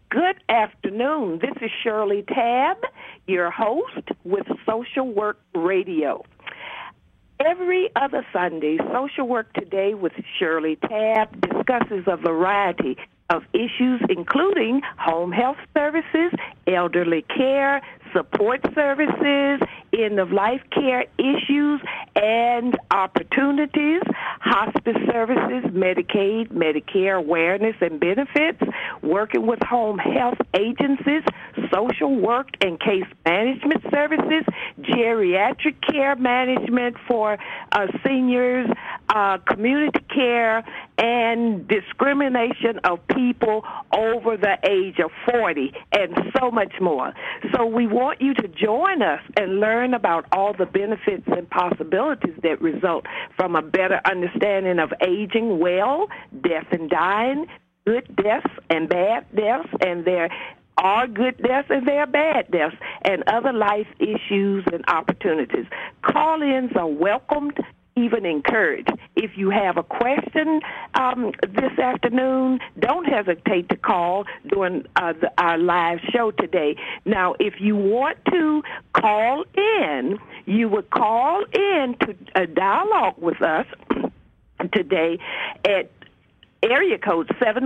Good afternoon. This is Shirley Tabb, your host with Social Work Radio. Every other Sunday, Social Work Today with Shirley Tabb discusses a variety of issues, including home health services, elderly care, support services, end-of-life care issues and opportunities, hospice services, Medicaid, Medicare awareness and benefits, working with home health agencies, social work and case management services, geriatric care management for seniors, community care, and discrimination of people over the age of 40, and so much more. So we want you to join us and learn about all the benefits and possibilities that result from a better understanding of aging well, death and dying, good deaths and bad deaths, and there are good deaths and there are bad deaths, and other life issues and opportunities. Call-ins are welcomed, even encouraged. If you have a question this afternoon, don't hesitate to call during our live show today. Now, if you want to call in, you would call in to a dialogue with us today at area code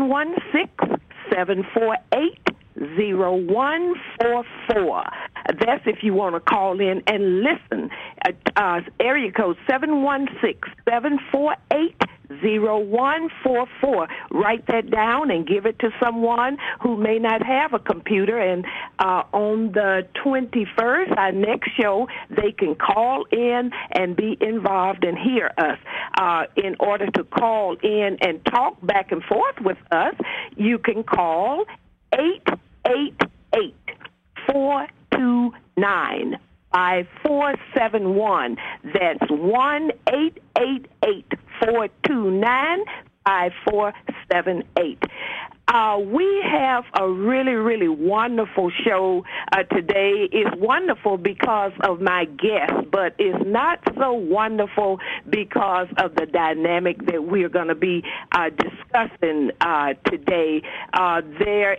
716-748-0144. That's if you want to call in and listen. Area code 716-748-0144. Write that down and give it to someone who may not have a computer. And on the 21st, our next show, they can call in and be involved and hear us. In order to call in and talk back and forth with us, you can call 888-429-5471. That's 1-888-429-5478. We have a really, really wonderful show today. It's wonderful because of my guest, but it's not so wonderful because of the dynamic that we're going to be discussing today. There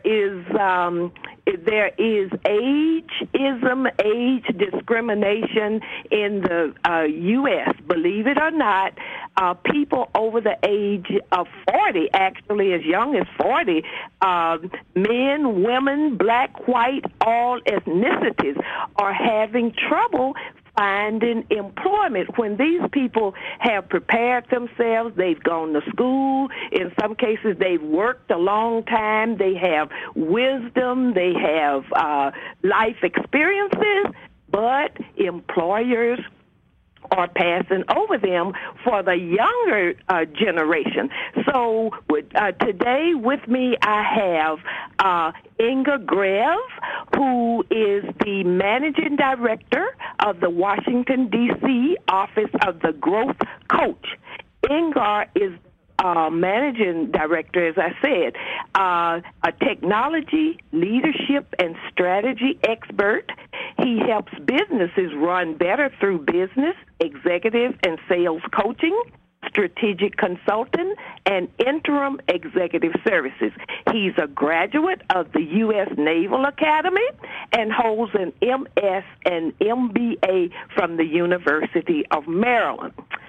is ageism, age discrimination in the U.S. Believe it or not, people over the age of 40, actually as young as 40, men, women, black, white, all ethnicities are having trouble finding employment when these people have prepared themselves. They've gone to school. In some cases, they've worked a long time. They have wisdom. They have life experiences, but employers are passing over them for the younger generation. So today with me I have Inga Grev, who is the Managing Director of the Washington, D.C. Office of the Growth Coach. Inga is Managing Director, as I said, a technology, leadership, and strategy expert. He helps businesses run better through business, executive, and sales coaching, strategic consultant, and interim executive services. He's a graduate of the U.S. Naval Academy and holds an MS and MBA from the University of Maryland.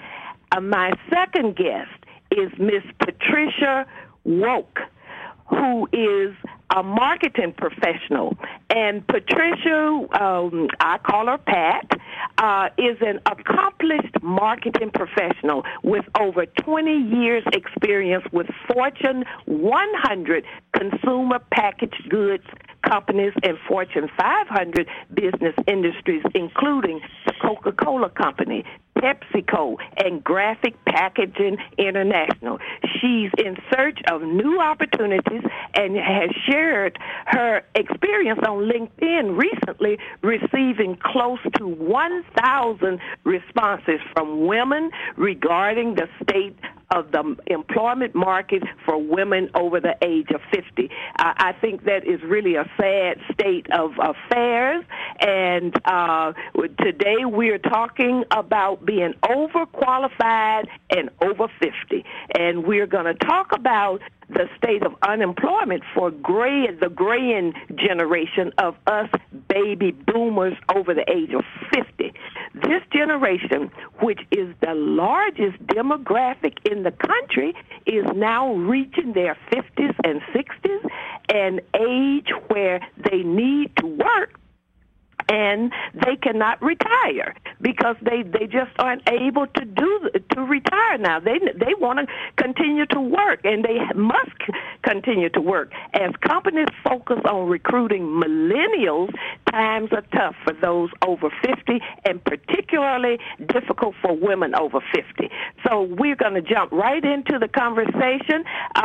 My second guest is Miss Patricia Woke, who is a marketing professional. And Patricia, I call her Pat, is an accomplished marketing professional with over 20 years experience with Fortune 100 consumer packaged goods companies and Fortune 500 business industries, including the Coca-Cola Company, PepsiCo, and Graphic Packaging International. She's in search of new opportunities and has shared her experience on LinkedIn recently, receiving close to 1,000 responses from women regarding the state of the employment market for women over the age of 50. I think that is really a sad state of affairs, and today we're talking about being overqualified and over 50. And we're going to talk about the state of unemployment for the graying generation of us baby boomers over the age of 50. This generation, which is the largest demographic in the country, is now reaching their 50s and 60s, an age where they need to work and they cannot retire because they just aren't able to retire now. They want to continue to work, and they must continue to work. As companies focus on recruiting millennials, times are tough for those over 50, and particularly difficult for women over 50. So we're going to jump right into the conversation.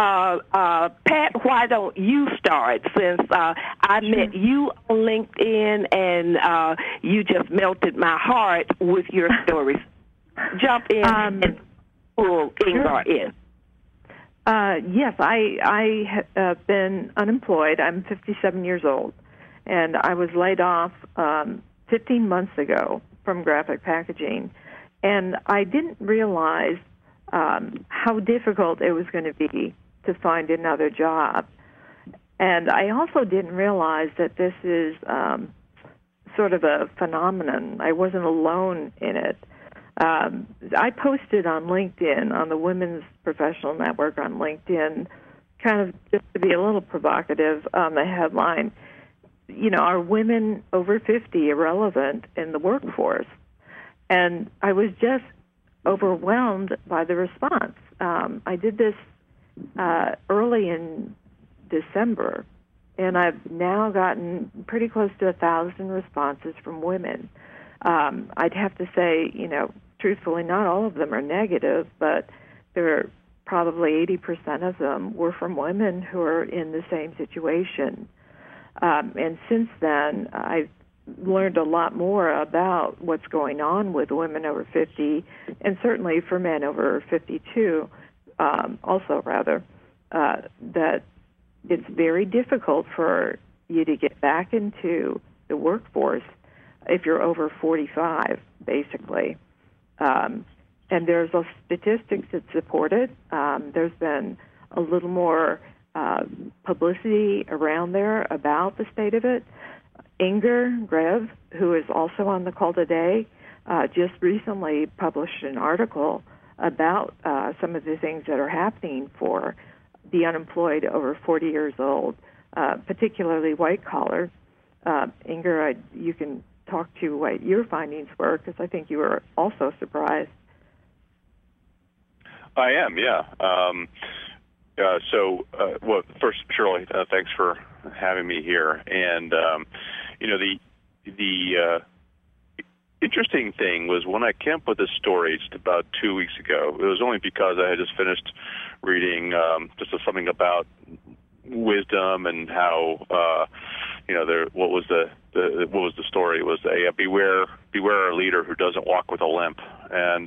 Pat, why don't you start, since I met you on LinkedIn and you just melted my heart with your stories. Jump in and pull Ingvar in. Yes, I have been unemployed. I'm 57 years old, and I was laid off 15 months ago from Graphic Packaging, and I didn't realize how difficult it was going to be to find another job. And I also didn't realize that this is sort of a phenomenon. I wasn't alone in it. I posted on LinkedIn, on the Women's Professional Network on LinkedIn, kind of just to be a little provocative on the headline, are women over 50 irrelevant in the workforce? And I was just overwhelmed by the response. I did this early in December, and I've now gotten pretty close to 1,000 responses from women. I'd have to say, truthfully, not all of them are negative, but there are probably 80% of them were from women who are in the same situation. And since then, I've learned a lot more about what's going on with women over 50, and certainly for men over 52, that it's very difficult for you to get back into the workforce if you're over 45, basically. And there's statistics that support it. There's been a little more publicity around there about the state of it. Inger Grev, who is also on the call today, just recently published an article about some of the things that are happening for the unemployed over 40 years old, particularly white collar. Inger, you can talk to what your findings were, because I think you were also surprised. I am, yeah. Well, first, Shirley, thanks for having me here. And the interesting thing was when I came up with this story just about 2 weeks ago. It was only because I had just finished reading just something about wisdom and how what was the story? It was a beware a leader who doesn't walk with a limp. And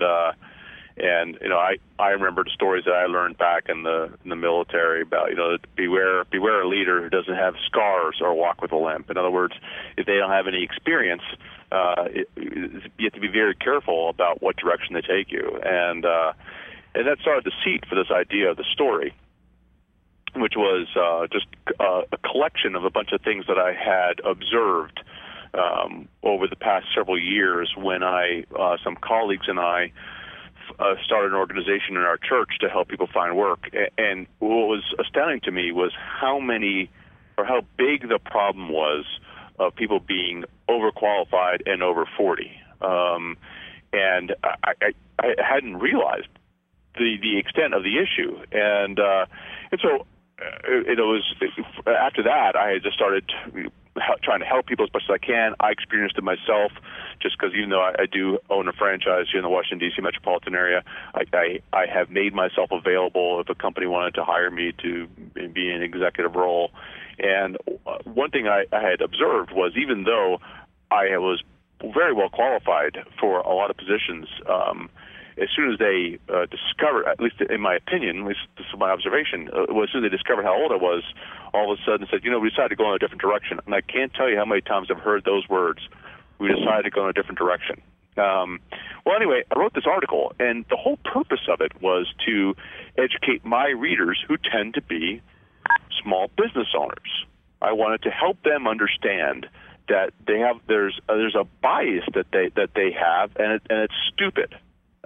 I remembered stories that I learned back in the military about beware a leader who doesn't have scars or walk with a limp. In other words, if they don't have any experience, you have to be very careful about what direction they take you. And that started the seed for this idea of the story, which was just a collection of a bunch of things that I had observed over the past several years when some colleagues and I started an organization in our church to help people find work. And what was astounding to me was how big the problem was of people being overqualified and over 40. And I hadn't realized the extent of the issue. And so it was after that I had just started trying to help people as much as I can. I experienced it myself, just because even though I do own a franchise here in the Washington, D.C. metropolitan area, I have made myself available if a company wanted to hire me to be in an executive role. And one thing I had observed was, even though I was very well qualified for a lot of positions, as soon as they discovered, at least in my opinion, at least this is my observation, as soon as they discovered how old I was, all of a sudden said, we decided to go in a different direction. And I can't tell you how many times I've heard those words, we decided to go in a different direction. Well, anyway, I wrote this article, and the whole purpose of it was to educate my readers who tend to be small business owners. I wanted to help them understand that there's a bias that they have, and it's stupid.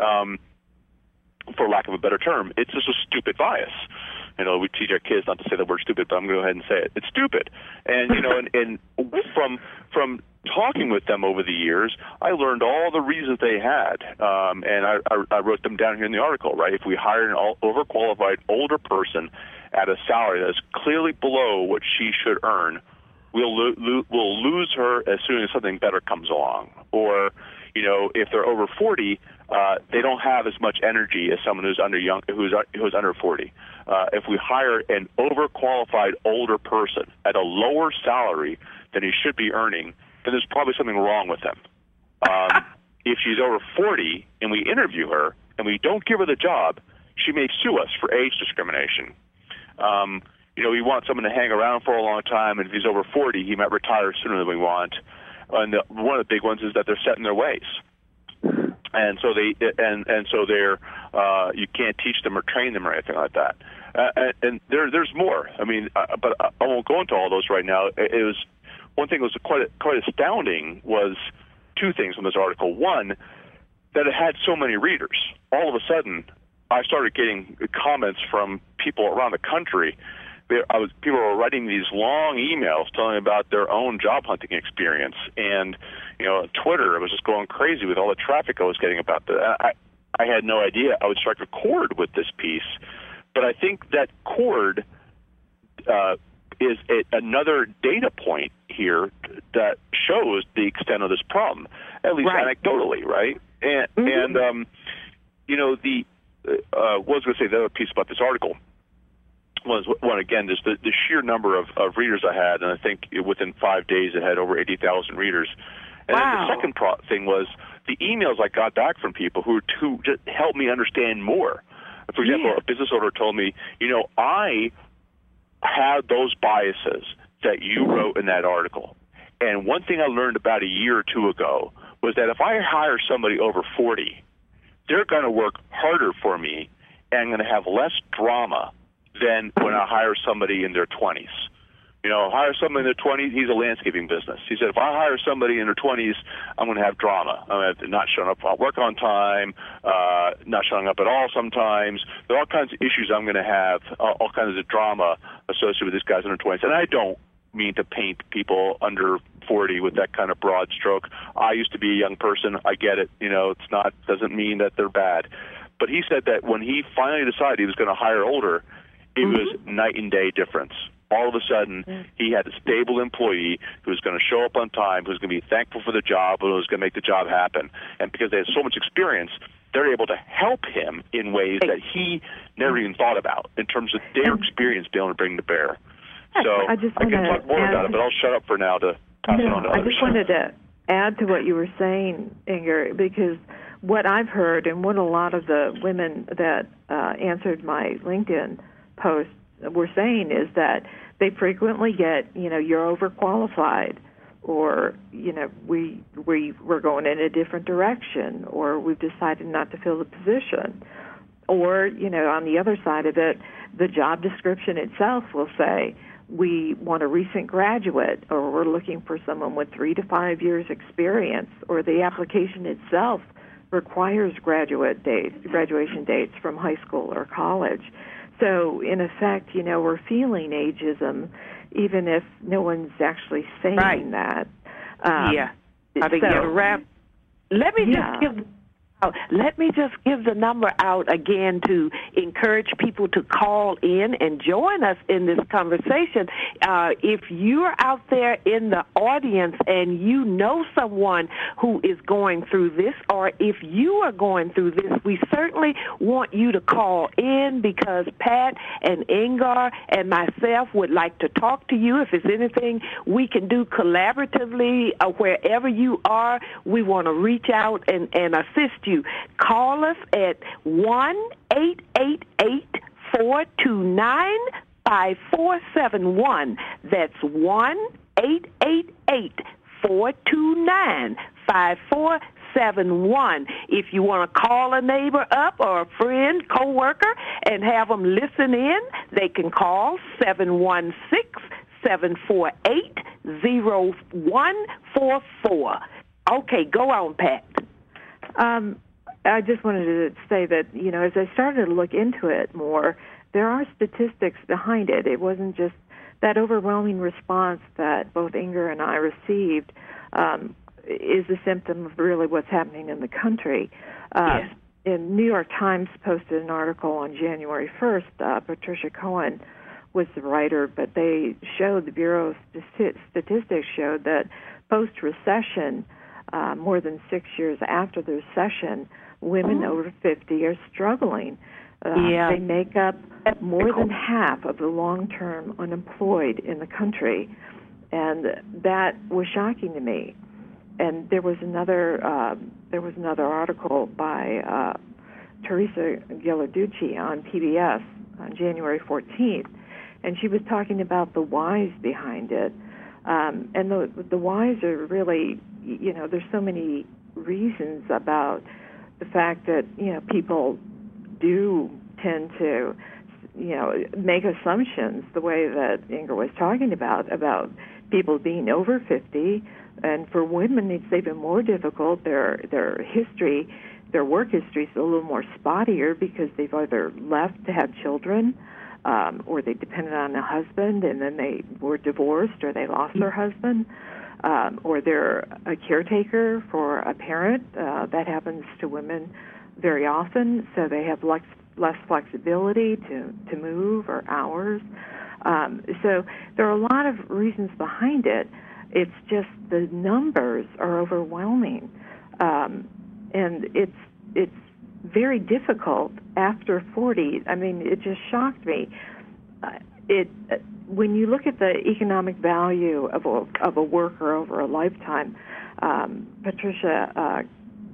For lack of a better term, it's just a stupid bias. You know, we teach our kids not to say the word stupid, but I'm going to go ahead and say it. It's stupid. And, you know, and from talking with them over the years, I learned all the reasons they had. And I wrote them down here in the article, right? If we hire an overqualified older person at a salary that's clearly below what she should earn, we'll lose her as soon as something better comes along. Or, you know, if they're over 40, they don't have as much energy as someone who's under 40. If we hire an overqualified older person at a lower salary than he should be earning, then there's probably something wrong with him. If she's over 40 and we interview her and we don't give her the job, she may sue us for age discrimination. You know, we want someone to hang around for a long time, and if he's over 40, he might retire sooner than we want. And one of the big ones is that they're set in their ways. And so they're you can't teach them or train them or anything like that. And there's more. I mean, but I won't go into all those right now. It was one thing that was quite astounding was two things from this article. One, that it had so many readers. All of a sudden, I started getting comments from people around the country. People were writing these long emails telling me about their own job hunting experience, and you know, Twitter, it was just going crazy with all the traffic I was getting about that. I had no idea I would strike a chord with this piece, but I think that chord is another data point here that shows the extent of this problem, at least anecdotally, right? And you know, what I was going to say, the other piece about this article was, one, again, just the sheer number of readers I had, and I think within 5 days it had over 80,000 readers. And then the second thing was the emails I got back from people who just helped me understand more. For example, a business owner told me, you know, I had those biases that you wrote in that article. And one thing I learned about a year or two ago was that if I hire somebody over 40, they're going to work harder for me and I'm going to have less drama than when I hire somebody in their 20s. You know, hire somebody in their 20s, he's a landscaping business. He said, if I hire somebody in their 20s, I'm going to have drama. I'm going to have not showing up for work on time, not showing up at all sometimes. There are all kinds of issues I'm going to have, all kinds of drama associated with these guys in their 20s. And I don't mean to paint people under 40 with that kind of broad stroke. I used to be a young person. I get it. You know, doesn't mean that they're bad. But he said that when he finally decided he was going to hire older, it was night and day difference. All of a sudden, he had a stable employee who was going to show up on time, who was going to be thankful for the job, and who was going to make the job happen. And because they had so much experience, they're able to help him in ways that he never even thought about in terms of their experience being able to bring to bear. So I can talk more about it, but I'll shut up for now to pass it on to others. I just wanted to add to what you were saying, Inger, because what I've heard and what a lot of the women that answered my LinkedIn post were saying is that they frequently get, you know, you're overqualified, or, you know, we're going in a different direction, or we've decided not to fill the position. Or, you know, on the other side of it, the job description itself will say, we want a recent graduate, or we're looking for someone with 3 to 5 years experience, or the application itself requires graduation dates from high school or college. So, in effect, you know, we're feeling ageism, even if no one's actually saying that. I think you wrap. Let me just give the number out again to encourage people to call in and join us in this conversation. If you're out there in the audience and you know someone who is going through this, or if you are going through this, we certainly want you to call in, because Pat and Inger and myself would like to talk to you. If there's anything we can do collaboratively wherever you are, we want to reach out and assist you. Call us at 1-888-429-5471. That's 1-888-429-5471. 471. If you want to call a neighbor up or a friend, coworker, and have them listen in, they can call 716-748-0144. Okay, go on, Pat. I just wanted to say that, as I started to look into it more, there are statistics behind it. It wasn't just that overwhelming response that both Inger and I received is a symptom of really what's happening in the country. Yes. In New York Times posted an article on January 1st. Patricia Cohen was the writer, but the Bureau of Statistics showed that post-recession, more than 6 years after the recession, women over 50 are struggling. They make up more than half of the long-term unemployed in the country, and that was shocking to me. And there was another article by Teresa Ghilarducci on PBS on January 14th, and she was talking about the whys behind it. And the whys are really, there's so many reasons about the fact that, people do tend to, make assumptions the way that Inger was talking about people being over 50. And for women, it's even more difficult. Their work history is a little more spottier because they've either left to have children, or they depended on a husband and then they were divorced, or they lost their husband, or they're a caretaker for a parent. That happens to women very often, so they have less flexibility to move or hours. So there are a lot of reasons behind it. It's just the numbers are overwhelming, and it's very difficult after 40. I mean, it just shocked me. When you look at the economic value of a worker over a lifetime, Teresa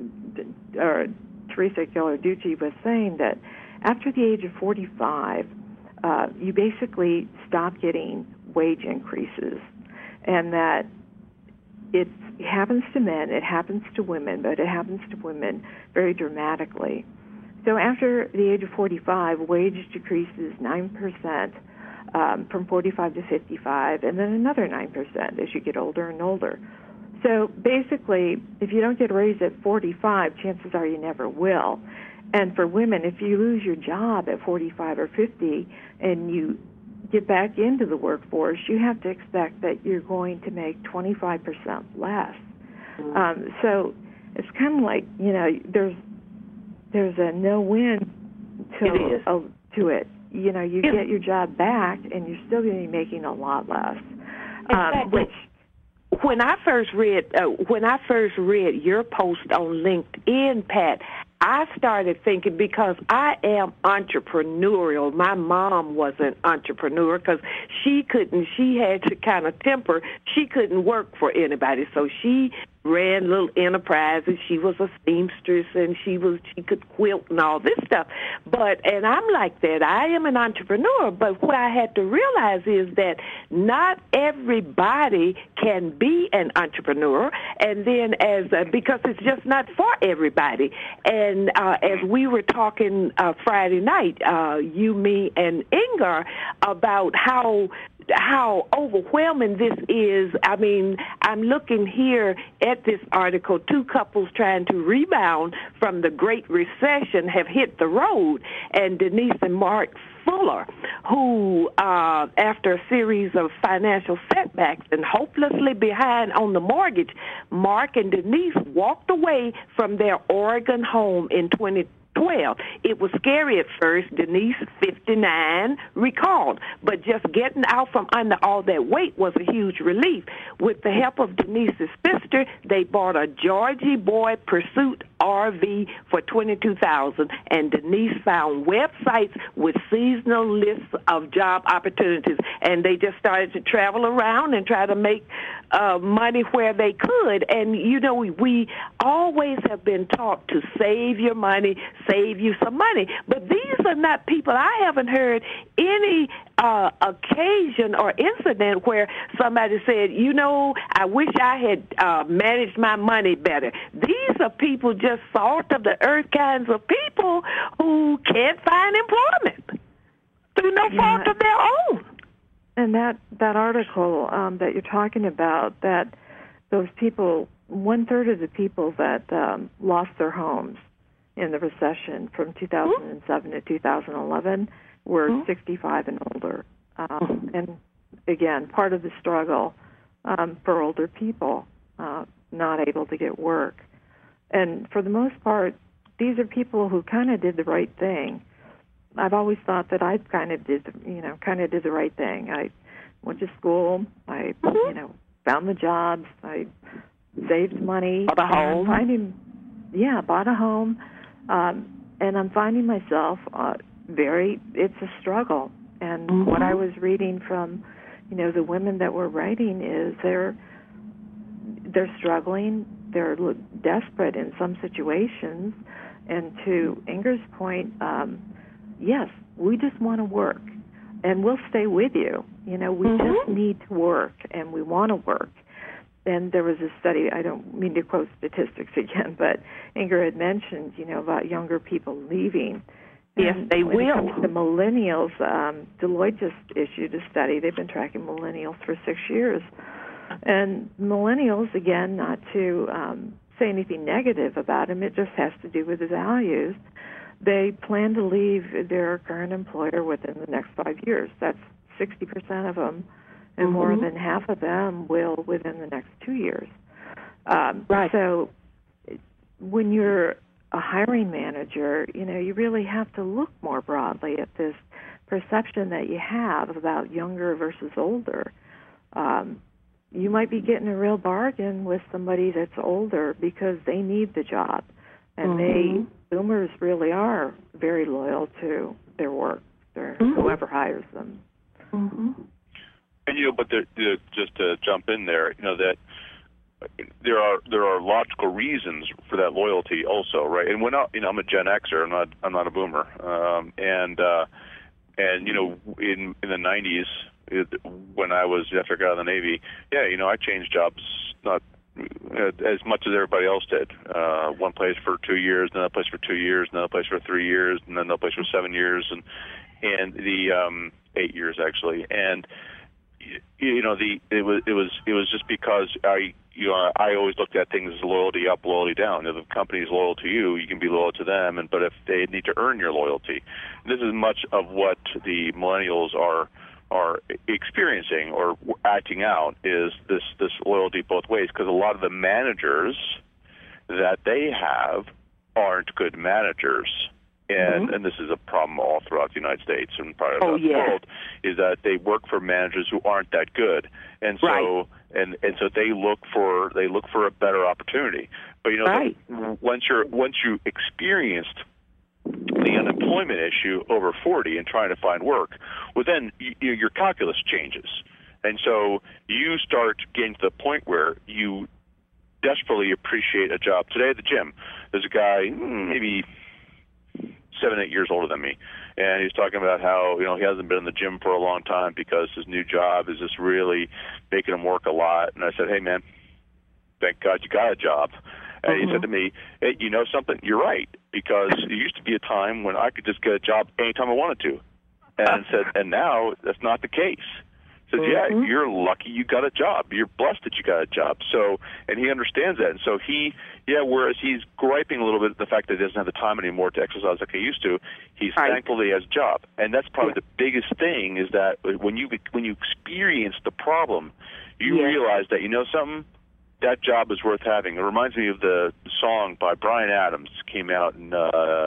Ghilarducci was saying that after the age of 45, you basically stop getting wage increases, and that it happens to men, it happens to women, but it happens to women very dramatically. So after the age of 45, wage decreases 9% from 45 to 55, and then another 9% as you get older and older. So basically, if you don't get a raise at 45, chances are you never will. And for women, if you lose your job at 45 or 50 and you get back into the workforce, you have to expect that you're going to make 25% less. So it's kind of like, there's a no-win to it. You get your job back, and you're still going to be making a lot less. Exactly. When I first read your post on LinkedIn, Pat, I started thinking, because I am entrepreneurial. My mom was an entrepreneur because she had to kind of temper. She couldn't work for anybody, so she ran little enterprises. She was a seamstress, and she could quilt and all this stuff. And I'm like that. I am an entrepreneur, but what I had to realize is that not everybody can be an entrepreneur, and then because it's just not for everybody. And as we were talking Friday night, you, me, and Inger, about how overwhelming this is. I mean, I'm looking here at this article. 2 couples trying to rebound from the Great Recession have hit the road, and Denise and Mark Fuller, who, after a series of financial setbacks and hopelessly behind on the mortgage, Mark and Denise walked away from their Oregon home in 2012. It was scary at first. Denise, 59, recalled, but just getting out from under all that weight was a huge relief. With the help of Denise's sister, they bought a Georgie Boy Pursuit RV for $22,000, and Denise found websites with seasonal lists of job opportunities, and they just started to travel around and try to make money where they could. And we always have been taught to save your money, save you some money, but these are not people. I haven't heard any occasion or incident where somebody said, I wish I had managed my money better. These are people, just salt of the earth kinds of people who can't find employment through no fault of their own. And that article that you're talking about, that those people, 1/3 of the people that lost their homes in the recession from 2007 to 2011 were 65 and older. And again, part of the struggle for older people not able to get work. And for the most part, these are people who kind of did the right thing. I've always thought that I kind of did the right thing. I went to school. I, found the jobs. I saved money. Bought a home. Bought a home. And I'm finding myself it's a struggle. And what I was reading from, the women that were writing is they're struggling. They're desperate in some situations. And to Inger's point, yes, we just want to work, and we'll stay with you. We just need to work, and we want to work. And there was a study, I don't mean to quote statistics again, but Inger had mentioned, about younger people leaving. Yes, they will. When it comes to millennials, Deloitte just issued a study. They've been tracking millennials for 6 years. And millennials, again, not to say anything negative about them, it just has to do with the values. They plan to leave their current employer within the next 5 years. That's 60% of them, and more than half of them will within the next 2 years. Right. So when you're a hiring manager, you really have to look more broadly at this perception that you have about younger versus older. You might be getting a real bargain with somebody that's older because they need the job. And boomers really are very loyal to their work, whoever hires them. And but just to jump in there, that there are logical reasons for that loyalty also, right? And when I'm a Gen Xer, I'm not a boomer, and in the 90s when I was after I got out of the Navy, I changed jobs not as much as everybody else did. One place for 2 years, another place for 2 years, another place for 3 years, and then another place for 7 years, and the 8 years actually. And it was just because I always looked at things as loyalty up, loyalty down. If the company is loyal to you, you can be loyal to them, but if they need to earn your loyalty, this is much of what the millennials are experiencing or acting out, is this loyalty both ways, because a lot of the managers that they have aren't good managers. And this is a problem all throughout the United States and probably the world, is that they work for managers who aren't that good, and so and so they look for a better opportunity. But once you experienced the unemployment issue over 40 and trying to find work, well, then your calculus changes, and so you start getting to the point where you desperately appreciate a job. Today at the gym, there's a guy maybe 7-8 years older than me, and he's talking about how he hasn't been in the gym for a long time because his new job is just really making him work a lot. And I said, hey man, thank God you got a job. And he said to me, hey, you know something, you're right, because there used to be a time when I could just get a job anytime I wanted to, and now that's not the case. Says, you're lucky you got a job. You're blessed that you got a job. So, and he understands that. And so whereas he's griping a little bit at the fact that he doesn't have the time anymore to exercise like he used to, he's thankful that he has a job. And that's probably the biggest thing, is that when you experience the problem, you realize that, something, that job is worth having. It reminds me of the song by Bryan Adams. It came out in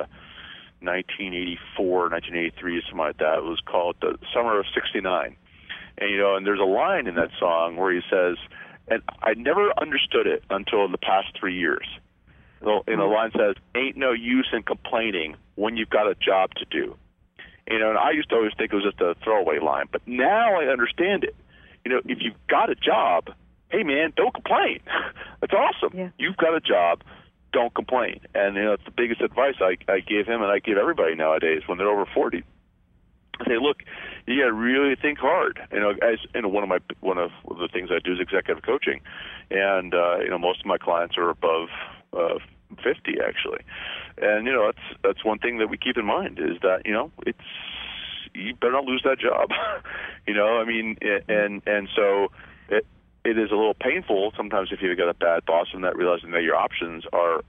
1984, 1983, something like that. It was called The Summer of '69. And, and there's a line in that song where he says, and I never understood it until the past 3 years. And the line says, ain't no use in complaining when you've got a job to do. And I used to always think it was just a throwaway line, but now I understand it. If you've got a job, hey man, don't complain. That's awesome. Yeah. You've got a job, don't complain. And it's the biggest advice I give him and I give everybody nowadays when they're over 40. I say, look, you got to really think hard. As one of the things I do is executive coaching, and most of my clients are above 50 actually, and that's one thing that we keep in mind is that it's you better not lose that job, and so it is a little painful sometimes if you've got a bad boss and that realizing that your options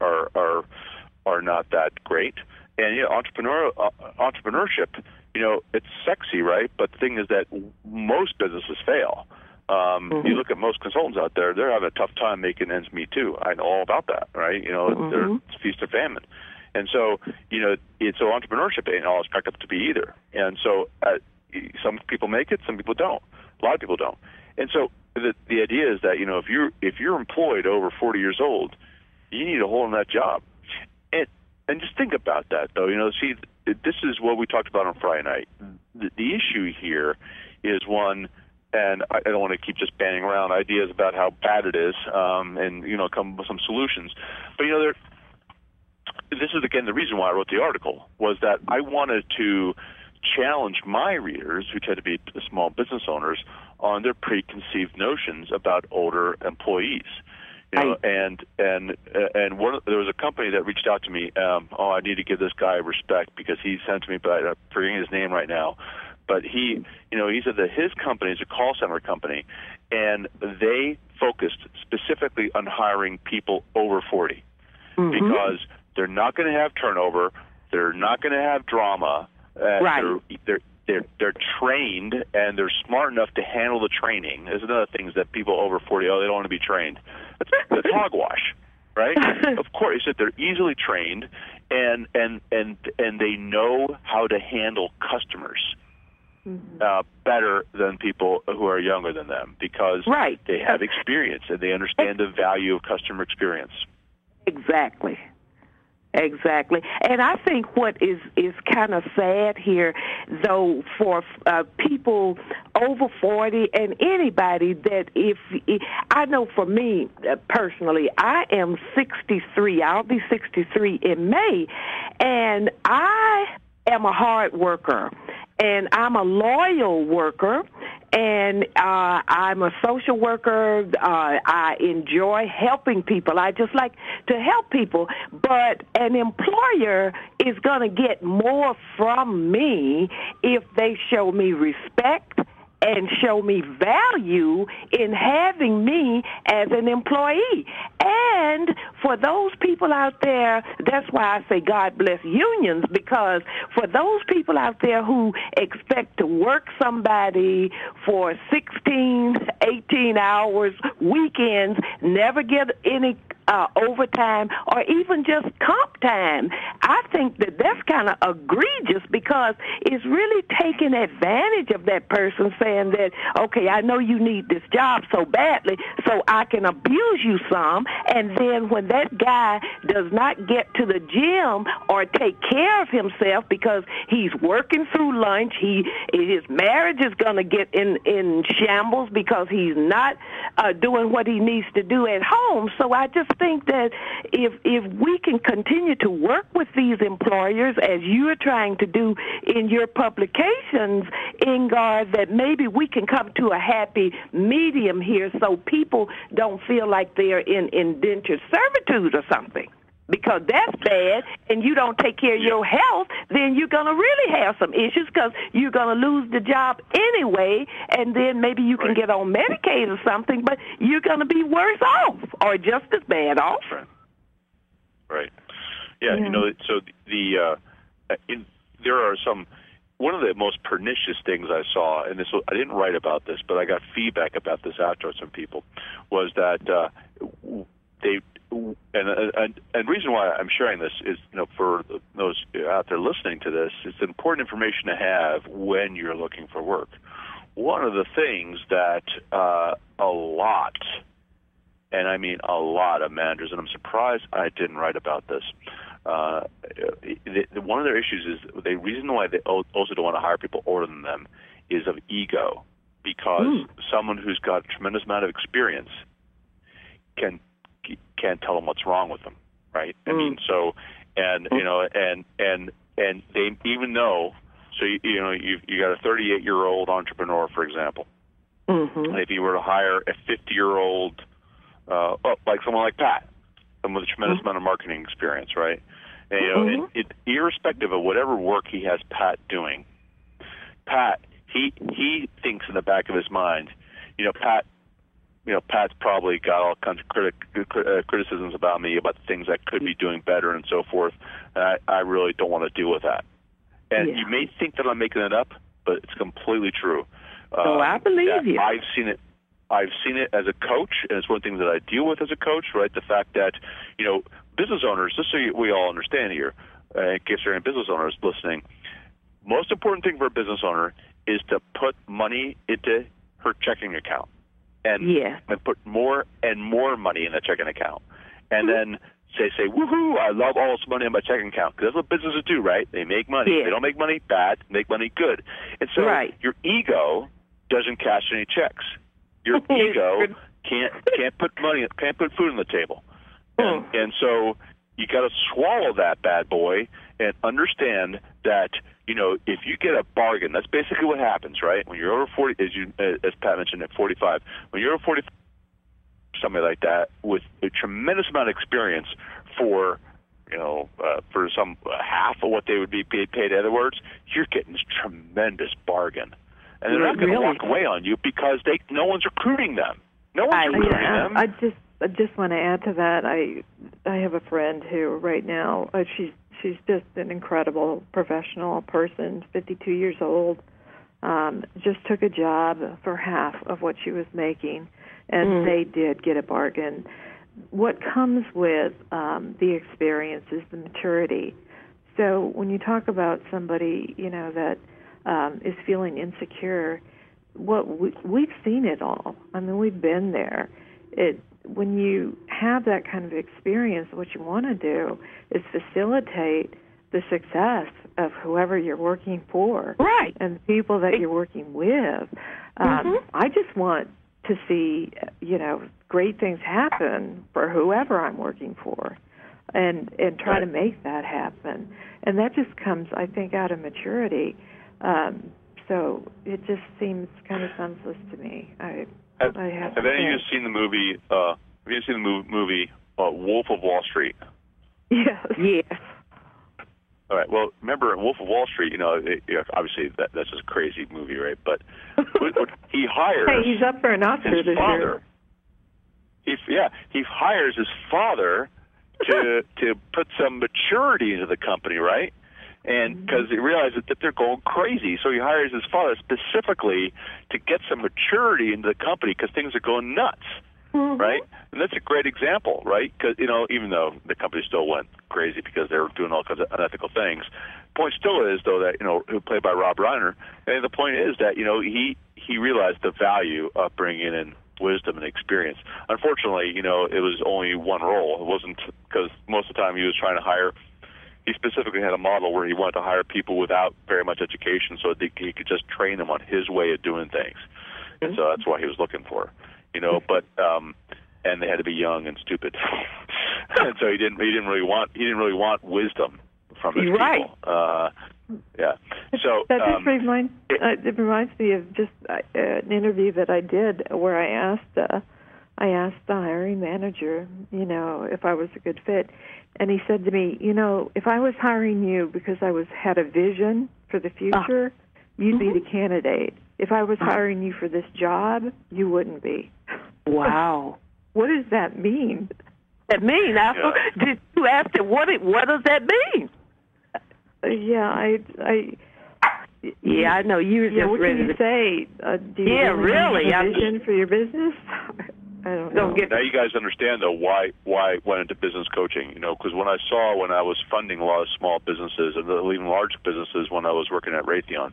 are not that great. And entrepreneurship, it's sexy, right? But the thing is that most businesses fail. You look at most consultants out there; they're having a tough time making ends meet too. I know all about that, right? It's feast or famine, and so so entrepreneurship ain't all it's cracked up to be either. And so some people make it, some people don't. A lot of people don't. And so the idea is that if you're employed over 40 years old, you need to hold on that job. And just think about that, though. See, this is what we talked about on Friday night. The issue here is one, and I don't want to keep just banning around ideas about how bad it is, and come up with some solutions. But this is again the reason why I wrote the article was that I wanted to challenge my readers, who tend to be small business owners, on their preconceived notions about older employees. And there was a company that reached out to me. I need to give this guy respect because he sent to me, but I'm forgetting his name right now. But he said that his company is a call center company, and they focused specifically on hiring people over 40 because they're not going to have turnover, they're not going to have drama, and they're trained and they're smart enough to handle the training. There's another thing is that people over 40, they don't want to be trained. That's hogwash, right? Of course, that they're easily trained and they know how to handle customers better than people who are younger than them because they have experience and they understand the value of customer experience. Exactly. And I think what is kind of sad here, though, for people over 40 and anybody that I know for me personally, I am 63. I'll be 63 in May, and I am a hard worker. And I'm a loyal worker, and I'm a social worker. I enjoy helping people. I just like to help people. But an employer is going to get more from me if they show me respect and show me value in having me as an employee. And for those people out there, that's why I say God bless unions, because for those people out there who expect to work somebody for 16, 18 hours, weekends, never get any overtime or even just comp time, I think that that's kind of egregious because it's really taking advantage of that person saying that, okay, I know you need this job so badly, so I can abuse you some, and then when that guy does not get to the gym or take care of himself because he's working through lunch, his marriage is going to get in shambles because he's not doing what he needs to do at home. So I just think that if we can continue to work with these employers, as you are trying to do in your publications, Ingard, that maybe we can come to a happy medium here so people don't feel like they're in indentured servitude or something. Because that's bad, and you don't take care of your health, then you're going to really have some issues because you're going to lose the job anyway, and then maybe you can get on Medicaid or something, but you're going to be worse off or just as bad off. Right. Yeah, so there are some, one of the most pernicious things I saw, and I didn't write about this, but I got feedback about this afterwards from people, was that and reason why I'm sharing this is, for those out there listening to this, it's important information to have when you're looking for work. One of the things that a lot, and I mean a lot of managers, and I'm surprised I didn't write about this, one of their issues is the reason why they also don't want to hire people older than them is of ego, because someone who's got a tremendous amount of experience can't tell them what's wrong with them, right? I mean, so, and they even know So you got a 38-year-old entrepreneur, for example. Mm-hmm. If you were to hire a 50-year-old, like someone like Pat, someone with a tremendous amount of marketing experience, right? And, irrespective of whatever work he has Pat doing, Pat, he thinks in the back of his mind, Pat's probably got all kinds of criticisms about me, about the things I could be doing better and so forth. And I really don't want to deal with that. And you may think that I'm making it up, but it's completely true. I believe you. I've seen it as a coach, and it's one of the things that I deal with as a coach, right? The fact that, business owners, just so we all understand here, in case there are any business owners listening, most important thing for a business owner is to put money into her checking account and put more and more money in the checking account. And then say, woohoo, I love all this money in my checking account. Because that's what businesses do, right? They make money. Yeah. They don't make money bad, make money good. And so your ego doesn't cash any checks. Your ego can't put food on the table. And so you got to swallow that bad boy and understand that, if you get a bargain, that's basically what happens, right? When you're over 40, as Pat mentioned, at 45, when you're over 45, somebody like that with a tremendous amount of experience for some half of what they would be paid. In other words, you're getting this tremendous bargain. And they're not going to walk away on you because no one's recruiting them. No one's recruiting them. I just want to add to that. I have a friend who right now she's just an incredible professional person, 52 years old. Just took a job for half of what she was making, and they did get a bargain. What comes with the experience is the maturity. So when you talk about somebody that is feeling insecure, we've seen it all. I mean, we've been there. When you have that kind of experience, what you want to do is facilitate the success of whoever you're working for, right, and the people that you're working with. I just want to see, great things happen for whoever I'm working for, and try to make that happen. And that just comes, I think, out of maturity. So it just seems kind of senseless to me. Have any of you seen the movie? Have you seen the movie Wolf of Wall Street? Yes. Yes. All right. Well, remember Wolf of Wall Street? Obviously that's just a crazy movie, right? But he hires. Hey, he's up for an Oscar this year. He hires his father to put some maturity into the company, right? And because he realizes that they're going crazy, so he hires his father specifically to get some maturity into the company because things are going nuts, right? And that's a great example, right? Because even though the company still went crazy because they were doing all kinds of unethical things, the point still is though that played by Rob Reiner, and the point is that he realized the value of bringing in wisdom and experience. Unfortunately, it was only one role. It wasn't because most of the time he was trying to hire. He specifically had a model where he wanted to hire people without very much education so that he could just train them on his way of doing things. And so that's what he was looking for, but and they had to be young and stupid. And so he didn't really want wisdom from his people. So that just reminds me of just an interview that I did where I asked the hiring manager, if I was a good fit. And he said to me, if I was hiring you because I had a vision for the future, you'd be the candidate. If I was hiring you for this job, you wouldn't be. Wow. What does that mean? Did you ask him what does that mean? I know you were just what ready can you say? Do you really have a vision for your business? I don't know. Now you guys understand though why I went into business coaching. Because when I was funding a lot of small businesses and even large businesses when I was working at Raytheon,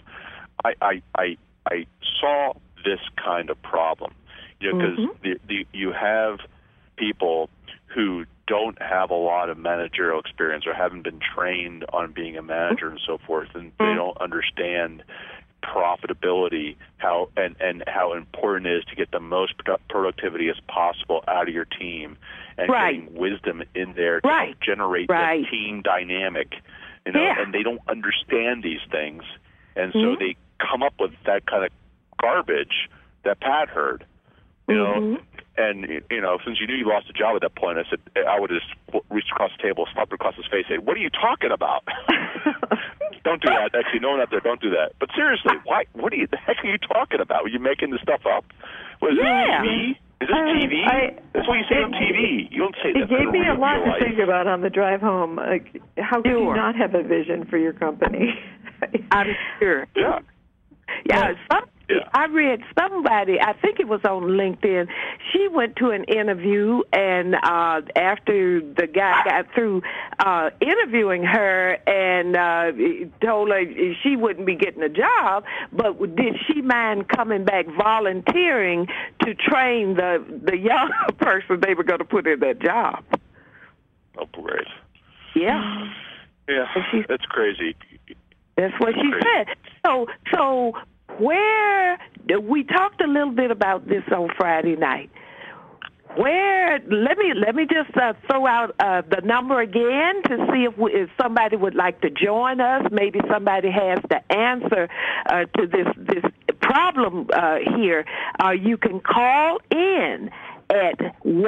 I saw this kind of problem. Because you have people who don't have a lot of managerial experience or haven't been trained on being a manager and so forth, and they don't understand profitability, how important it is to get the most productivity as possible out of your team, and getting wisdom in there to generate the team dynamic. And they don't understand these things. And so they come up with that kind of garbage that Pat heard, you know. And, you know, since you knew you lost a job at that point, I would have just reached across the table, slapped her across his face, and said, "What are you talking about?" Don't do that. Actually, no one out there, don't do that. But seriously, why? What are you? The heck are you talking about? Are you making this stuff up? Is this TV? Is this TV? That's what you say on TV. You don't say that. It gave me a lot to think about on the drive home. How could you not have a vision for your company? I'm sure. Yeah. Yeah, I read somebody, I think it was on LinkedIn, she went to an interview, and after the guy got through interviewing her and told her she wouldn't be getting a job, but did she mind coming back volunteering to train the young person they were going to put in that job? Oh, great. Yeah. Yeah, that's crazy. That's what she said. So where we talked a little bit about this on Friday night. Where let me just throw out the number again to see if somebody would like to join us. Maybe somebody has the answer to this problem here. You can call in at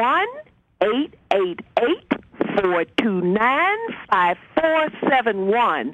1-888-429-5471.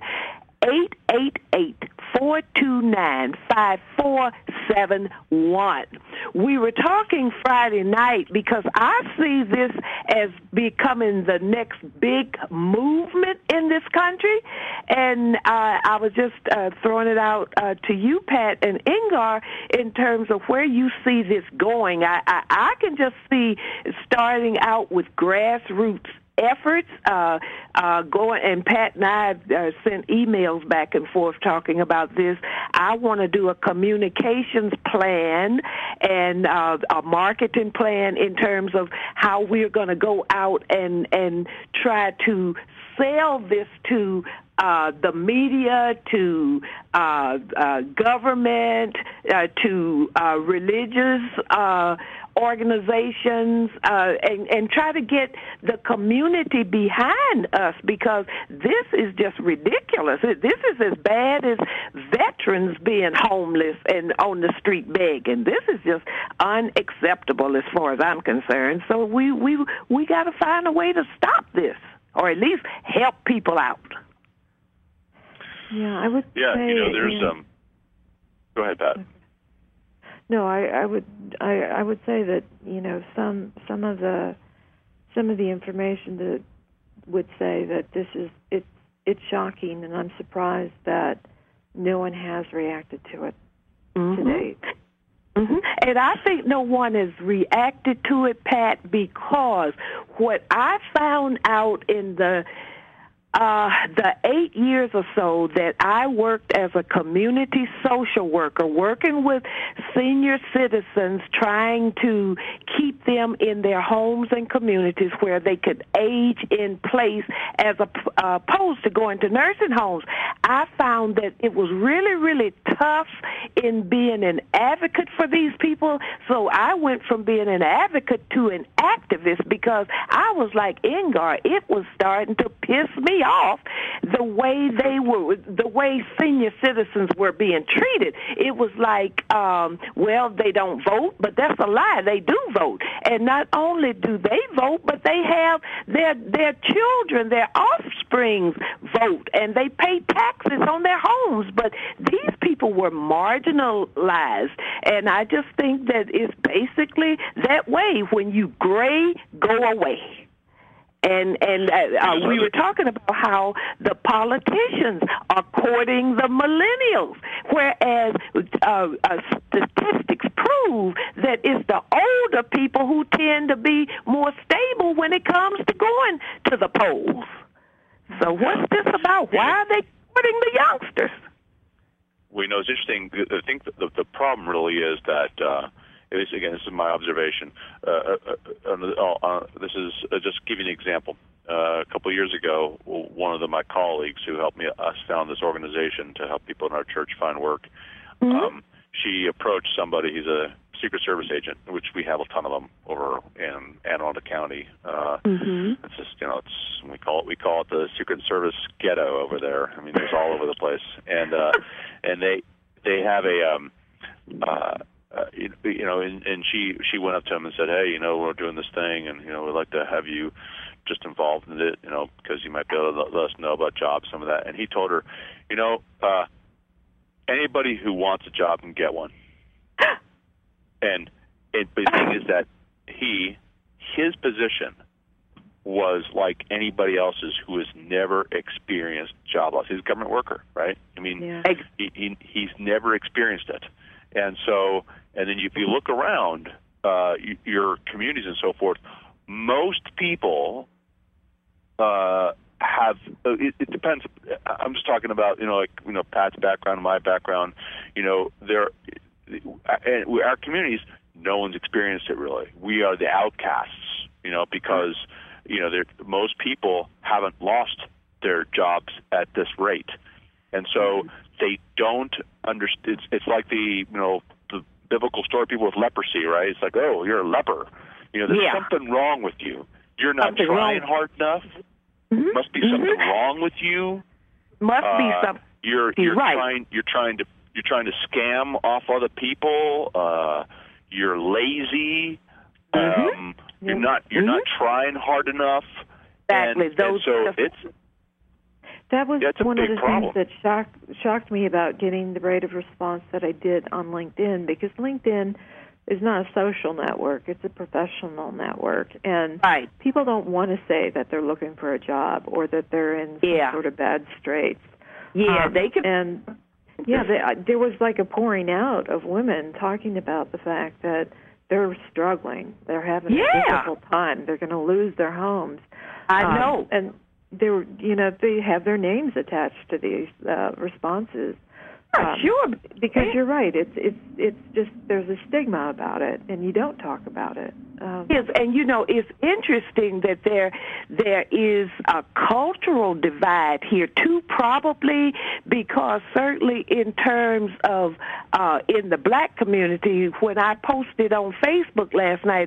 888-429-5471. We were talking Friday night because I see this as becoming the next big movement in this country, and I was just throwing it out to you, Pat and Ingar, in terms of where you see this going. I can just see starting out with grassroots efforts going, and Pat and I sent emails back and forth talking about this. I want to do a communications plan and a marketing plan in terms of how we're going to go out and try to sell this to the media, to government, to religious organizations, and try to get the community behind us, because this is just ridiculous. This is as bad as veterans being homeless and on the street begging. This is just unacceptable as far as I'm concerned. So we got to find a way to stop this, or at least help people out. Yeah, I would say... Yeah, you know, there's... Go ahead, Pat. No, I would say that, you know, some of the information that would say that this is it's shocking, and I'm surprised that no one has reacted to it to date. Mm-hmm. And I think no one has reacted to it, Pat, because what I found out in the 8 years or so that I worked as a community social worker, working with senior citizens, trying to keep them in their homes and communities where they could age in place as opposed to going to nursing homes, I found that it was really, really tough in being an advocate for these people. So I went from being an advocate to an activist, because I was like Ingar. It was starting to piss me off the way senior citizens were being treated. It was like, well, they don't vote, but that's a lie. They do vote. And not only do they vote, but they have their children, their offsprings vote, and they pay taxes on their homes. But these people were marginalized, and I just think that it's basically that way. When you gray, go away. And we were talking about how the politicians are courting the millennials, whereas statistics prove that it's the older people who tend to be more stable when it comes to going to the polls. So what's this about? Why are they courting the youngsters? Well, you know, it's interesting. I think the problem really is that... Again, this is my observation. This is just give you an example. A couple of years ago, one of my colleagues who helped us found this organization to help people in our church find work. She approached somebody. He's a Secret Service agent, which we have a ton of them over in Anne Arundel County. It's just, it's we call it the Secret Service ghetto over there. I mean, there's all over the place, and they have a and she went up to him and said, hey, we're doing this thing, and we'd like to have you just involved in it, because you might be able to let us know about jobs, some of that. And he told her, anybody who wants a job can get one. But the thing is that his position was like anybody else's who has never experienced job loss. He's a government worker, right? I mean, he's never experienced it. And so, and then if you look around your communities and so forth, most people have, it depends. I'm just talking about, Pat's background, my background, our communities, no one's experienced it really. We are the outcasts, because, most people haven't lost their jobs at this rate. And so they don't understand. It's like the biblical story, people with leprosy, right? It's like, oh, you're a leper. There's something wrong with you. You're not trying hard enough. Must be something wrong with you. Must be something. You're right. You're trying to scam off other people. You're lazy. You're not trying hard enough. Exactly. That was one of the things that shocked me about getting the rate of response that I did on LinkedIn, because LinkedIn is not a social network. It's a professional network. And people don't want to say that they're looking for a job or that they're in some sort of bad straits. Yeah, they can. And, there was like a pouring out of women talking about the fact that they're struggling. They're having a difficult time. They're going to lose their homes. I know. And they have their names attached to these responses. Sure, because you're right. It's just there's a stigma about it, and you don't talk about it. Yes, and it's interesting that there is a cultural divide here too, probably because certainly in terms of in the black community, when I posted on Facebook last night,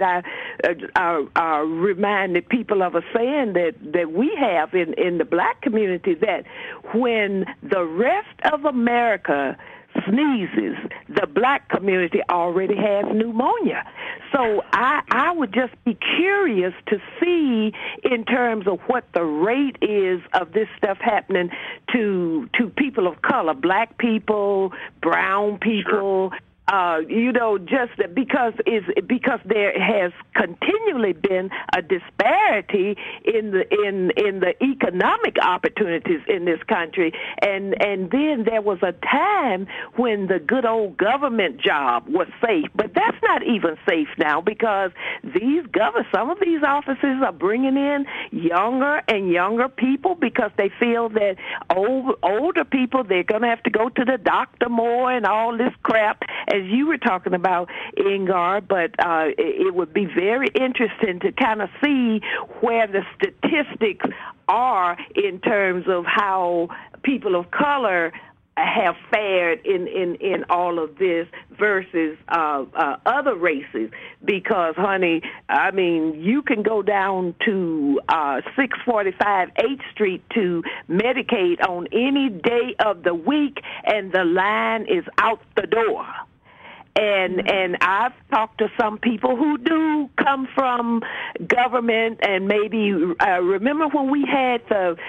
I reminded people of a saying that we have in the black community, that when the rest of America sneezes, the black community already has pneumonia. So I would just be curious to see in terms of what the rate is of this stuff happening to people of color, black people, brown people. Sure. Just because there has continually been a disparity in the economic opportunities in this country, and then there was a time when the good old government job was safe, but that's not even safe now, because some of these offices are bringing in younger and younger people because they feel that older people, they're going to have to go to the doctor more and all this crap, as you were talking about, Ingar, but it would be very interesting to kind of see where the statistics are in terms of how people of color have fared in all of this versus other races, because, honey, I mean, you can go down to 645 8th Street to Medicaid on any day of the week, and the line is out the door. And I've talked to some people who do come from government, and maybe remember when we had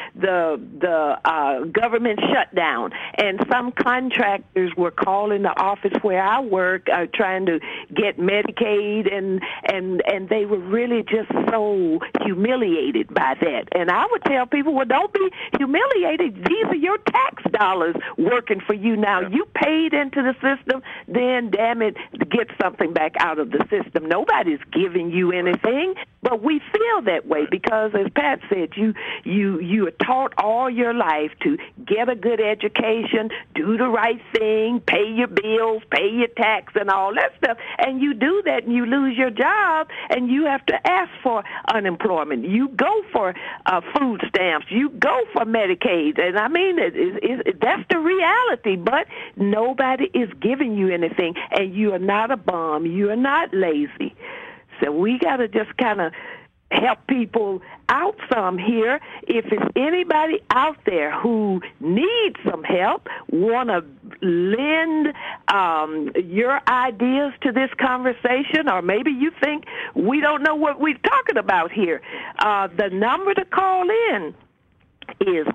the government shutdown, and some contractors were calling the office where I work trying to get Medicaid, and they were really just so humiliated by that. And I would tell people, well, don't be humiliated. These are your tax dollars working for you now. You paid into the system, then damn it, get something back out of the system. Nobody's giving you anything, But we feel that way because, as Pat said, you are taught all your life to get a good education, do the right thing, pay your bills, pay your tax, and all that stuff. And you do that, and you lose your job, and you have to ask for unemployment. You go for food stamps. You go for Medicaid. And I mean, that's the reality. But nobody is giving you anything, and you are not a bum. You are not lazy. So we got to just kind of help people out some here. If it's anybody out there who needs some help, want to lend your ideas to this conversation, or maybe you think we don't know what we're talking about here, the number to call in is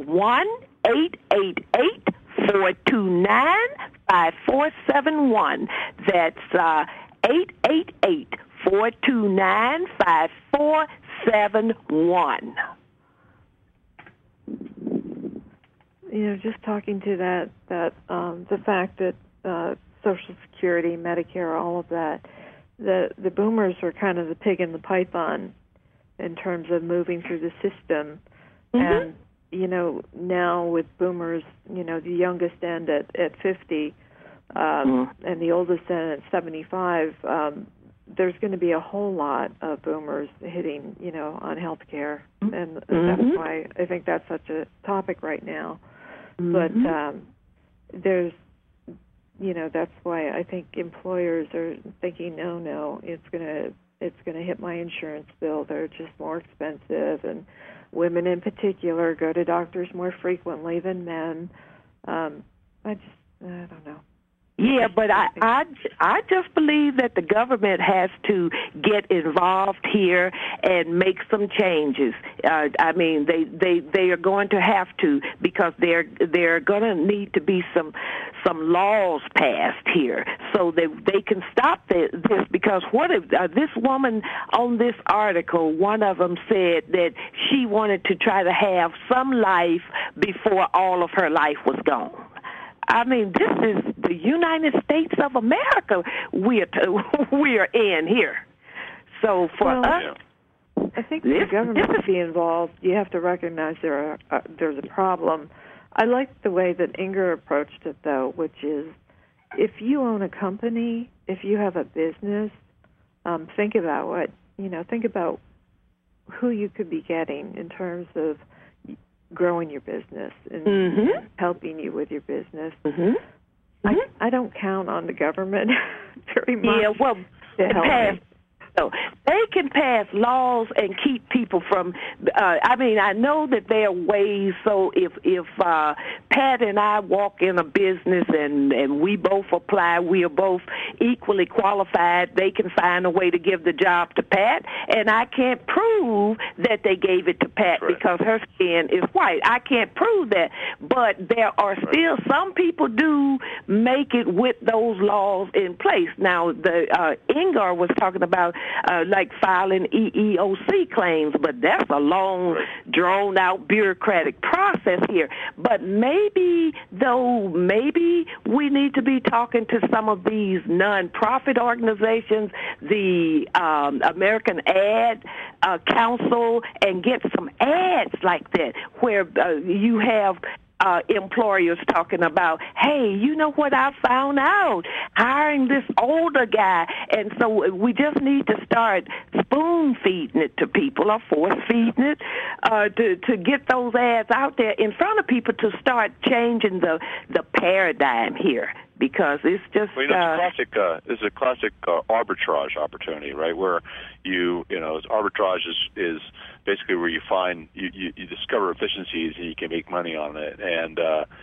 1-888-429-5471. That's 888-429-5471. Just talking to that the fact that Social Security, Medicare, all of that, the boomers were kind of the pig in the python in terms of moving through the system. And now with boomers, the youngest end at 50, and the oldest end at 75. There's going to be a whole lot of boomers hitting, on health care, and that's why I think that's such a topic right now. But there's, that's why I think employers are thinking, no, it's going to hit my insurance bill. They're just more expensive, and women in particular go to doctors more frequently than men. I don't know. Yeah, but I just believe that the government has to get involved here and make some changes. I mean, they are going to have to, because they're going to need to be some laws passed here so that they can stop this. Because what if this woman on this article, one of them said that she wanted to try to have some life before all of her life was gone. I mean, this is the United States of America we are in here. So for us, I think the government to be involved, you have to recognize there's a problem. I like the way that Inger approached it, though, which is if you own a company, if you have a business, think about who you could be getting in terms of growing your business and helping you with your business. I don't count on the government very much. Yeah, well, to help me. So they can pass laws and keep people from. I mean, I know that there are ways. So if Pat and I walk in a business and we both apply, we are both equally qualified. They can find a way to give the job to Pat, and I can't prove that they gave it to Pat because her skin is white. I can't prove that, but there are still some people do make it with those laws in place. Now, the Inger was talking about. Like filing EEOC claims, but that's a long, drawn-out bureaucratic process here. But maybe we need to be talking to some of these non-profit organizations, the American Ad Council, and get some ads like that where you have employers talking about, hey, you know what I found out? Hiring this older guy. And so we just need to start spoon-feeding it to people or force-feeding it to get those ads out there in front of people to start changing the paradigm here. Because it's just it's a classic arbitrage opportunity, right? Where arbitrage is basically where you find you discover efficiencies and you can make money on it, and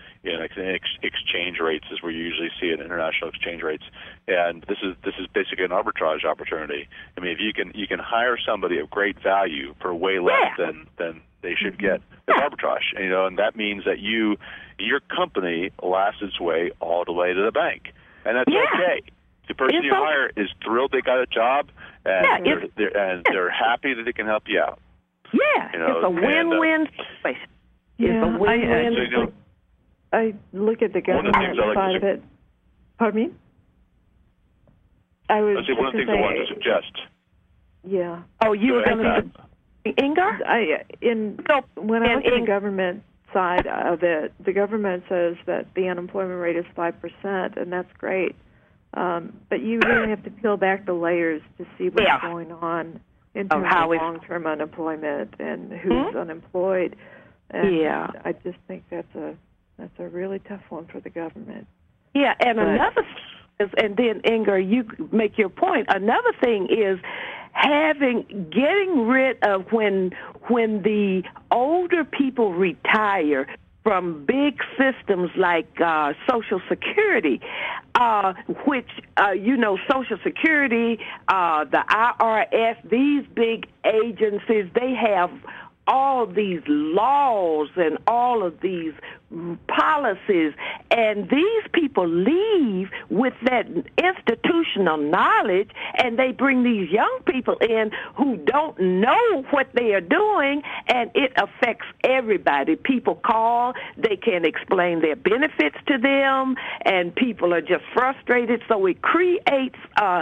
exchange rates is where you usually see it, international exchange rates, and this is basically an arbitrage opportunity. I mean, if you can hire somebody of great value for way less than they should get, it's arbitrage, and that means that your company lasts its way all the way to the bank, and that's okay. The person you hire is thrilled they got a job, and they're happy that they can help you out. Yeah, it's a win-win situation. It's a win-win situation. I look at the government side of it. Pardon me? One of the things I wanted to suggest Yeah. Oh, you were going to say, Inger? When I look at the government side of it, the government says that the unemployment rate is 5%, and that's great. But you really have to peel back the layers to see what's going on in terms of long-term unemployment and who's unemployed. And I just think that's a really tough one for the government. Yeah, and another is, and then Inger, you make your point. Another thing is getting rid of when the older people retire from big systems like Social Security, which, Social Security, the IRS, these big agencies, they have all these laws and all of these policies, and these people leave with that institutional knowledge, and they bring these young people in who don't know what they are doing, and it affects everybody. People call, they can't explain their benefits to them, and people are just frustrated, so it creates a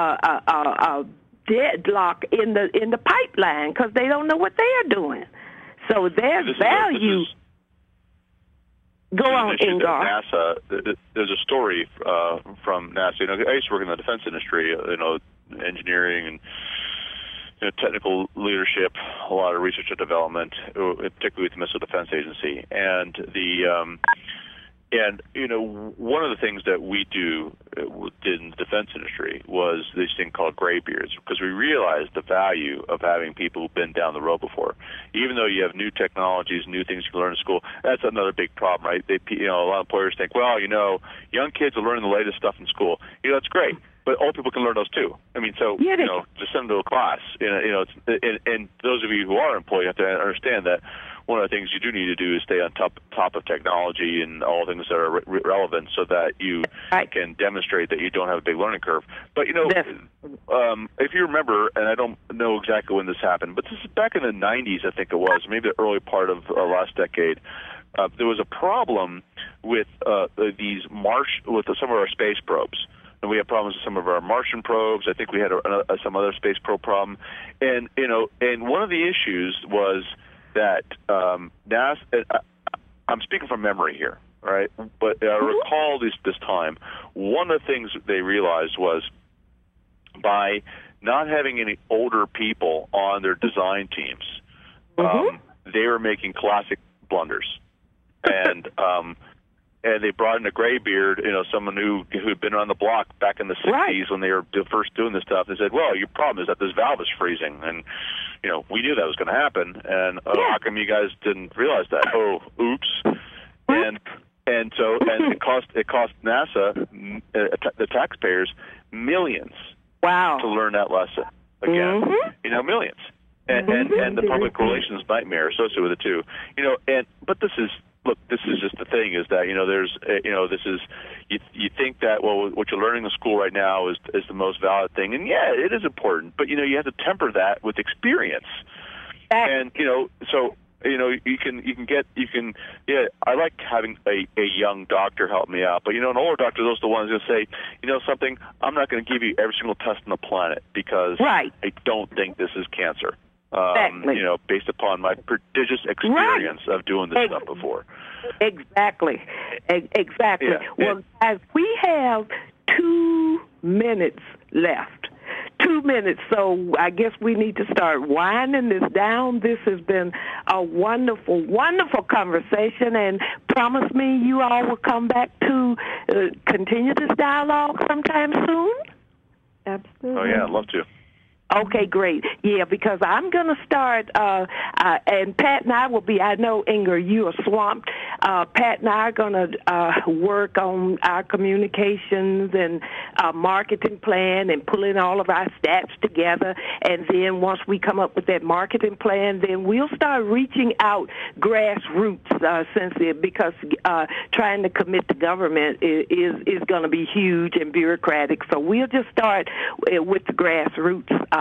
deadlock in the pipeline because they don't know what they are doing. So there's value. Go on, Inger. NASA, there's a story from NASA. I used to work in the defense industry, engineering and technical leadership, a lot of research and development, particularly with the Missile Defense Agency. And one of the things that we did in the defense industry was this thing called graybeards, because we realized the value of having people who've been down the road before. Even though you have new technologies, new things you can learn in school, that's another big problem, right? A lot of employers think, young kids are learning the latest stuff in school. That's great, but old people can learn those too. I mean, so just send them to a class. And those of you who are employed have to understand that one of the things you do need to do is stay on top of technology and all things that are relevant, so that you can demonstrate that you don't have a big learning curve. But if you remember, and I don't know exactly when this happened, but this is back in the 90s, I think it was, maybe the early part of last decade. There was a problem with with some of our space probes. And we had problems with some of our Martian probes. I think we had some other space probe problem, and one of the issues was that NASA. I'm speaking from memory here, right? But I recall this time. One of the things they realized was by not having any older people on their design teams, they were making classic blunders, and they brought in a graybeard, someone who'd been on the block back in the 60s when they were first doing this stuff. They said, well, your problem is that this valve is freezing. And, we knew that was going to happen. And how come you guys didn't realize that? Oh, oops. And so it cost NASA, the taxpayers, millions to learn that lesson again. Millions. And the public relations nightmare associated with it, too. But this is just the thing, is that, you think that, what you're learning in school right now is the most valid thing. And yeah, it is important, but, you have to temper that with experience. And, so, you can, I like having a young doctor help me out, but, an older doctor, those are the ones that say, something, I'm not going to give you every single test on the planet because I don't think this is cancer. Based upon my prodigious experience of doing this stuff before. Exactly. Yeah. Well, guys, we have 2 minutes left. 2 minutes, so I guess we need to start winding this down. This has been a wonderful, wonderful conversation, and promise me you all will come back to continue this dialogue sometime soon? Absolutely. Oh, yeah, I'd love to. Okay, great. Yeah, because I'm going to start, and Pat and I will be, I know, Inger, you are swamped. Pat and I are going to work on our communications and marketing plan and pulling all of our stats together. And then once we come up with that marketing plan, then we'll start reaching out grassroots, because trying to commit to government is going to be huge and bureaucratic. So we'll just start with the grassroots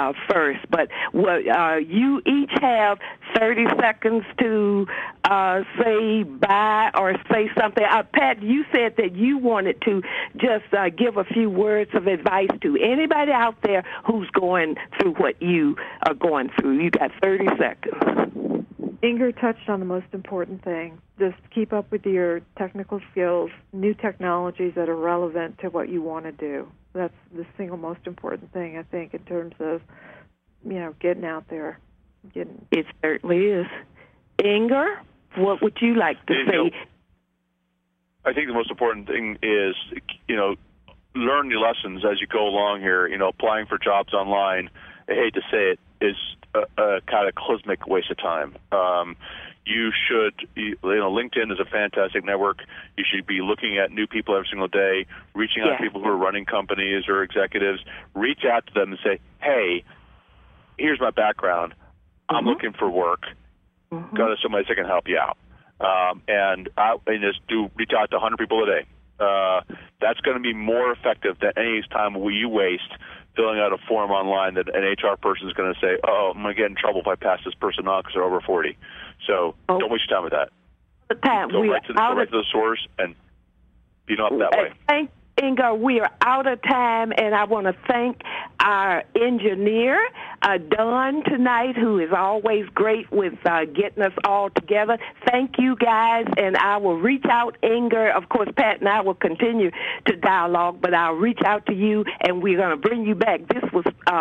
first. But you each have 30 seconds to say bye or say something. Pat, you said that you wanted to just give a few words of advice to anybody out there who's going through what you are going through. You got 30 seconds. Inger touched on the most important thing. Just keep up with your technical skills, new technologies that are relevant to what you want to do. That's the single most important thing, I think, in terms of, getting out there. It certainly is. Inger, what would you like to say? I think the most important thing is, learn your lessons as you go along here. Applying for jobs online, I hate to say it, is a cataclysmic waste of time. You should, LinkedIn is a fantastic network. You should be looking at new people every single day, reaching out to people who are running companies or executives. Reach out to them and say, hey, here's my background. I'm looking for work. Go to somebody that can help you out. And just reach out to 100 people a day. That's going to be more effective than any time you waste filling out a form online that an HR person is going to say, oh, I'm going to get in trouble if I pass this person on because they're over 40. So don't waste your time with that. Go right to the source and be up that way. Thank Inger, we are out of time, and I want to thank our engineer, Don, tonight, who is always great with getting us all together. Thank you, guys, and I will reach out, Inger. Of course, Pat and I will continue to dialogue, but I'll reach out to you, and we're going to bring you back. This was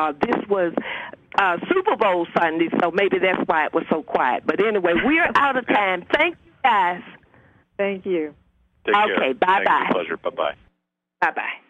Super Bowl Sunday, so maybe that's why it was so quiet. But anyway, we are out of time. Thank you, guys. Thank you. Take care. Okay, bye-bye. Thank you. Pleasure. Bye-bye. Bye-bye.